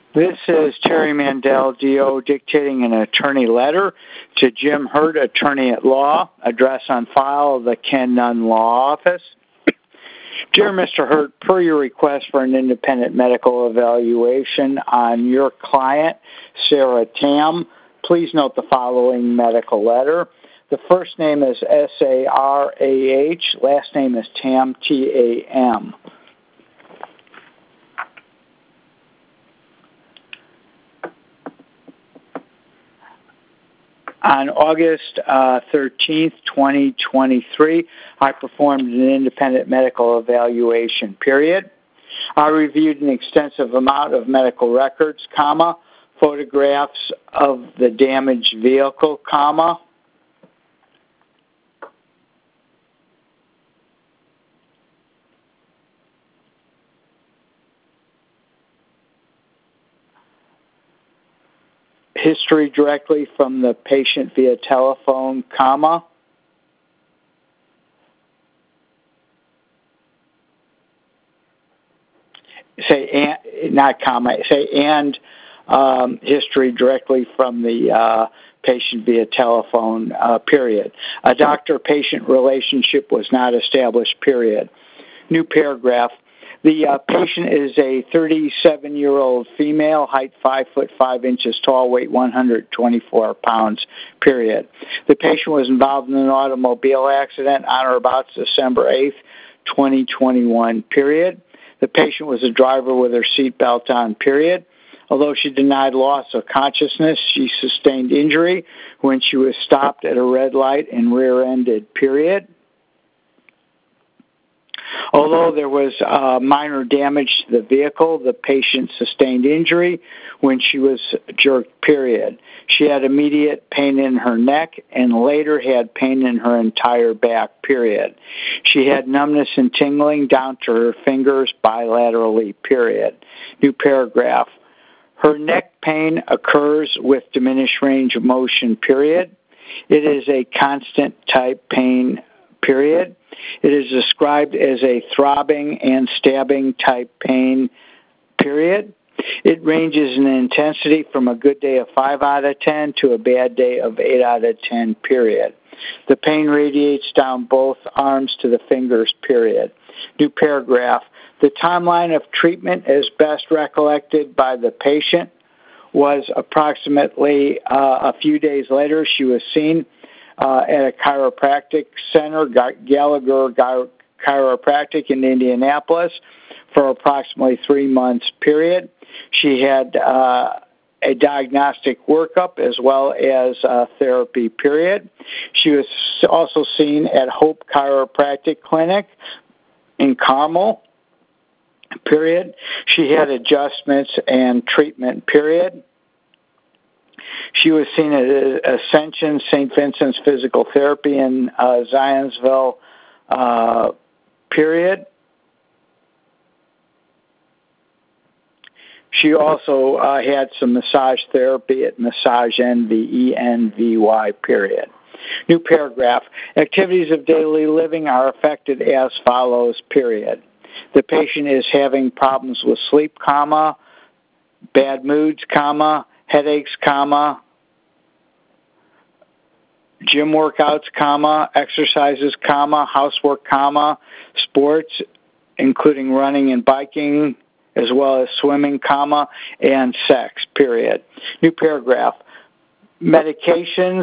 This is Terry Mandel, DO, dictating an attorney letter to Jim Hurt, attorney at law, address on file of the Ken Nunn Law Office. Dear Mr. Hurt, per your request for an independent medical evaluation on your client, Sarah Tam, please note the following medical letter. The first name is S-A-R-A-H, last name is Tam, T-A-M. On August 13th, 2023, I performed an independent medical evaluation, period. I reviewed an extensive amount of medical records, comma, photographs of the damaged vehicle, comma, history directly from the patient via telephone, comma, history directly from the patient via telephone, period. A doctor-patient relationship was not established, period. New paragraph. The patient is a 37-year-old female, height 5 foot 5 inches tall, weight 124 pounds, period. The patient was involved in an automobile accident on or about December 8th, 2021, period. The patient was a driver with her seatbelt on, period. Although she denied loss of consciousness, she sustained injury when she was stopped at a red light and rear-ended, period. Although there was minor damage to the vehicle, the patient sustained injury when she was jerked, period. She had immediate pain in her neck and later had pain in her entire back, period. She had numbness and tingling down to her fingers bilaterally, period. New paragraph. Her neck pain occurs with diminished range of motion, period. It is a constant type pain, period. It is described as a throbbing and stabbing type pain, period. It ranges in intensity from a good day of 5 out of 10 to a bad day of 8 out of 10, period. The pain radiates down both arms to the fingers, period. New paragraph. The timeline of treatment, as best recollected by the patient, was approximately a few days later. She was seen at a chiropractic center, Gallagher Chiropractic in Indianapolis, for approximately 3 months, period. She had a diagnostic workup as well as therapy, period. She was also seen at Hope Chiropractic Clinic in Carmel, period. She had adjustments and treatment, period. She was seen at Ascension St. Vincent's Physical Therapy in Zionsville, period. She also had some massage therapy at Massage Envy, ENVY, period. New paragraph. Activities of daily living are affected as follows, period. The patient is having problems with sleep, comma, bad moods, comma, headaches, comma, gym workouts, comma, exercises, comma, housework, comma, sports, including running and biking, as well as swimming, comma, and sex, period. New paragraph. Medications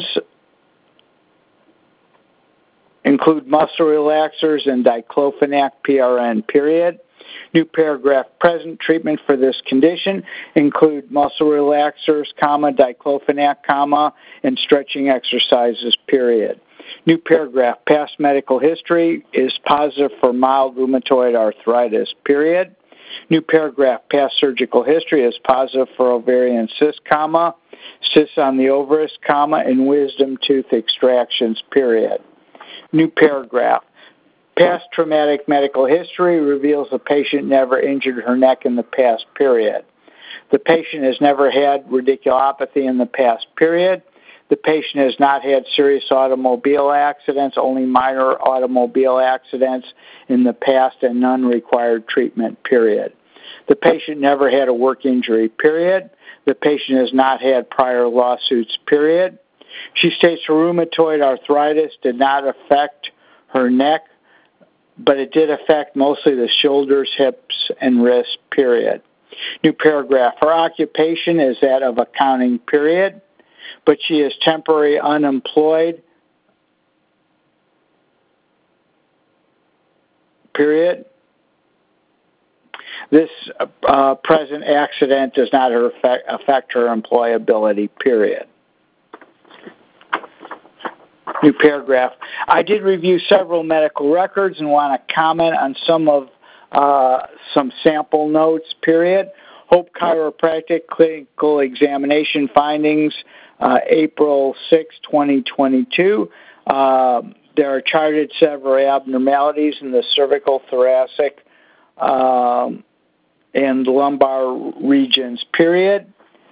include muscle relaxers and diclofenac, PRN, period. New paragraph. Present treatment for this condition include muscle relaxers, comma, diclofenac, comma, and stretching exercises, period. New paragraph. Past medical history is positive for mild rheumatoid arthritis, period. New paragraph. Past surgical history is positive for ovarian cyst, comma, cysts on the ovaries, comma, and wisdom tooth extractions, period. New paragraph. Past traumatic medical history reveals the patient never injured her neck in the past, period. The patient has never had radiculopathy in the past, period. The patient has not had serious automobile accidents, only minor automobile accidents in the past, and none required treatment, period. The patient never had a work injury, period. The patient has not had prior lawsuits, period. She states her rheumatoid arthritis did not affect her neck, but it did affect mostly the shoulders, hips, and wrists, period. New paragraph. Her occupation is that of accounting, period, but she is temporarily unemployed, period. This present accident does not affect her employability, period. New paragraph. I did review several medical records and want to comment on some sample notes, period. Hope Chiropractic Clinical Examination Findings, April 6, 2022. There are charted several abnormalities in the cervical, thoracic, and lumbar regions, period.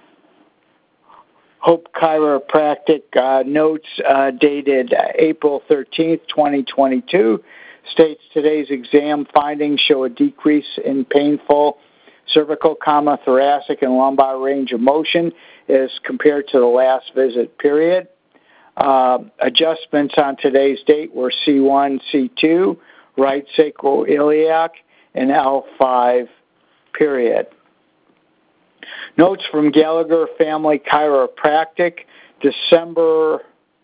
Hope Chiropractic notes dated April 13th, 2022 states today's exam findings show a decrease in painful cervical, thoracic, and lumbar range of motion as compared to the last visit, period. Adjustments on today's date were C1, C2, right sacroiliac, and L5, period. Notes from Gallagher Family Chiropractic, December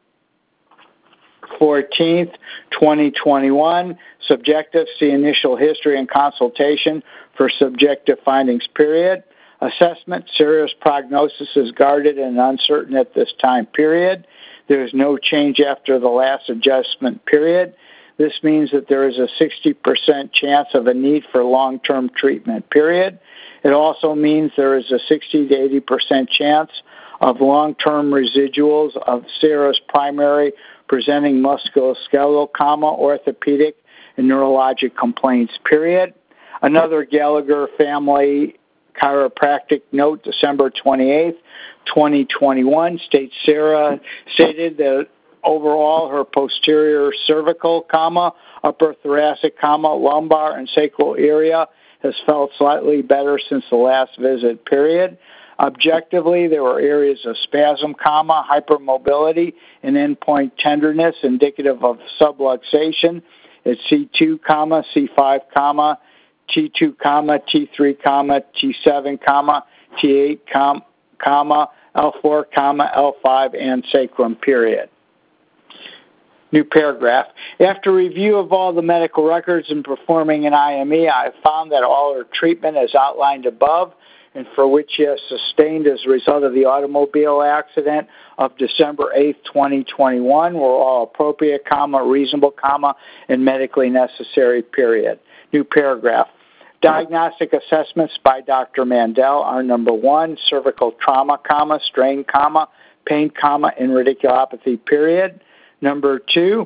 14th, 2021. Subjective, see initial history and consultation for subjective findings, period. Assessment, serious prognosis is guarded and uncertain at this time, period. There is no change after the last adjustment, period. This means that there is a 60% chance of a need for long-term treatment, period. It also means there is a 60 to 80% chance of long-term residuals of serous primary presenting musculoskeletal, orthopedic, and neurologic complaints, period. Another Gallagher Family Chiropractic note, December 28th, 2021, states Sarah stated that overall her posterior cervical, upper thoracic, lumbar, and sacral area has felt slightly better since the last visit, period. Objectively, there were areas of spasm, hypermobility, and endpoint tenderness indicative of subluxation at C2, C5, T2, T3, T7, T8, L4, L5, and sacrum, period. New paragraph. After review of all the medical records and performing an IME, I have found that all her treatment as outlined above and for which she has sustained as a result of the automobile accident of December 8, 2021 were all appropriate, reasonable, and medically necessary, period. New paragraph. Diagnostic assessments by Dr. Mandel are number 1, cervical trauma, strain, pain, and radiculopathy, period. Number 2,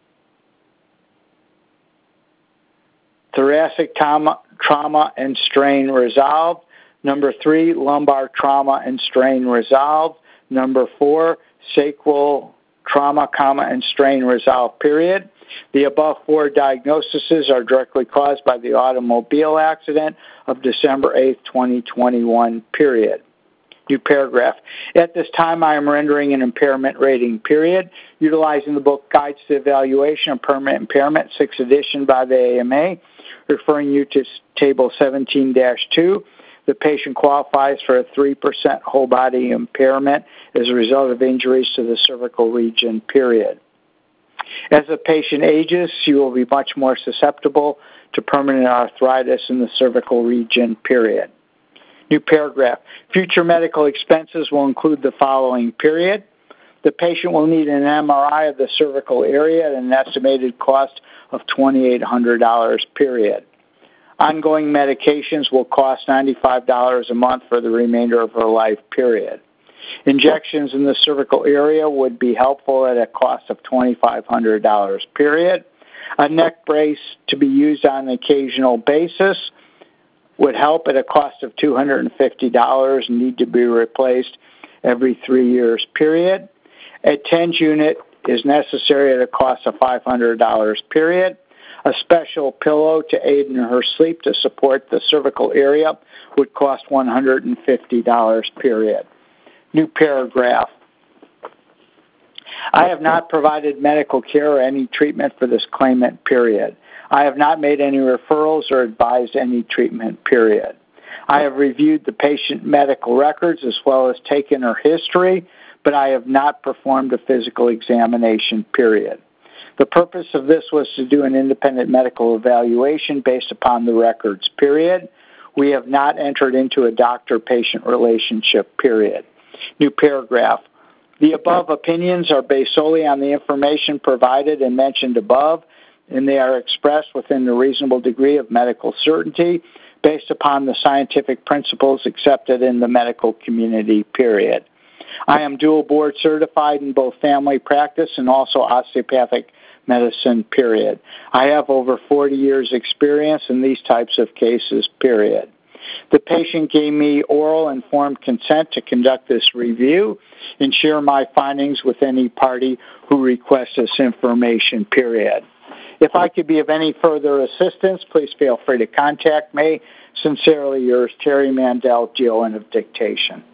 thoracic trauma and strain resolved. Number 3, lumbar trauma and strain resolved. Number 4, sacral trauma, and strain resolved, period. The above 4 diagnoses are directly caused by the automobile accident of December 8, 2021, period. New paragraph. At this time, I am rendering an impairment rating, period, utilizing the book Guides to Evaluation of Permanent Impairment, 6th edition by the AMA, referring you to Table 17-2. The patient qualifies for a 3% whole body impairment as a result of injuries to the cervical region, period. As the patient ages, she will be much more susceptible to permanent arthritis in the cervical region, period. New paragraph. Future medical expenses will include the following, period. The patient will need an MRI of the cervical area at an estimated cost of $2,800, period. Ongoing medications will cost $95 a month for the remainder of her life, period. Injections in the cervical area would be helpful at a cost of $2,500, period. A neck brace to be used on an occasional basis would help at a cost of $250 and need to be replaced every 3 years, period. A TENS unit is necessary at a cost of $500, period. A special pillow to aid in her sleep to support the cervical area would cost $150, period. New paragraph. I have not provided medical care or any treatment for this claimant, period. I have not made any referrals or advised any treatment, period. I have reviewed the patient medical records as well as taken her history, but I have not performed a physical examination, period. The purpose of this was to do an independent medical evaluation based upon the records, period. We have not entered into a doctor-patient relationship, period. New paragraph. The above opinions are based solely on the information provided and mentioned above, and they are expressed within the reasonable degree of medical certainty based upon the scientific principles accepted in the medical community, period. I am dual board certified in both family practice and also osteopathic medicine, period. I have over 40 years experience in these types of cases, period. The patient gave me oral informed consent to conduct this review and share my findings with any party who requests this information, period. If I could be of any further assistance, please feel free to contact me. Sincerely yours, Terry Mandel, GON of Dictation.